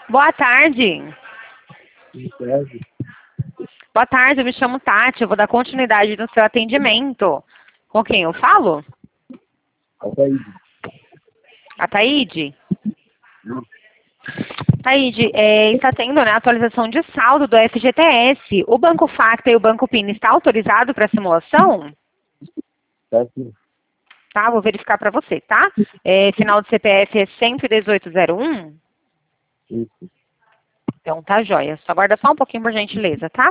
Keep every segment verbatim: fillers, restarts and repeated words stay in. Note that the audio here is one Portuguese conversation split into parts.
Boa tarde. Boa tarde, eu me chamo Tati, eu vou dar continuidade no seu atendimento. Com quem eu falo? Ataíde. Ataíde? Ataíde, é, está tendo, né, atualização de saldo do F G T S. O Banco Facta e o Banco Pina está autorizado para simulação? Tá sim. Tá, vou verificar para você, tá? É, final do C P F é cento e dezoito zero um? Isso. Então tá jóia. Só aguarda só um pouquinho, por gentileza, tá?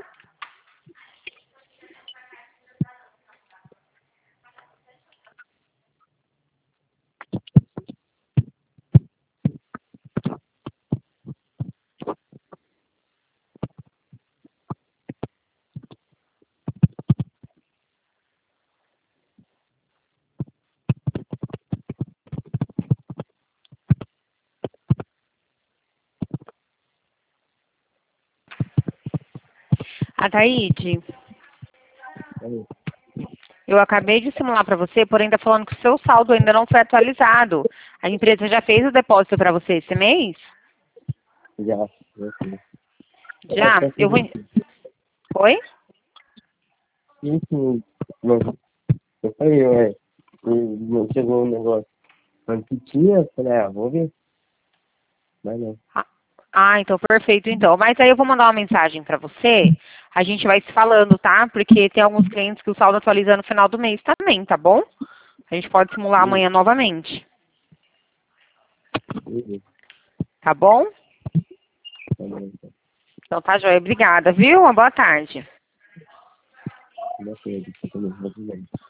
Ataíde, Aí. eu acabei de simular para você, porém está falando que o seu saldo ainda não foi atualizado. A empresa já fez o depósito para você esse mês? Já. Já sim. Já? Eu vou... Oi? Isso. Não. Eu falei, ué. Não chegou um negócio. Antes que tinha, eu falei, ah, vou ver. Mas não. Ah, ah, então perfeito então. Mas aí eu vou mandar uma mensagem para você. A gente vai se falando, tá? Porque tem alguns clientes que o saldo atualiza no final do mês também, tá bom? A gente pode simular Uhum. amanhã novamente. Uhum. Tá bom? Tá bom, então. Então tá joia. Obrigada, viu? Uma boa tarde. Não sei, eu tô falando, vou dizer.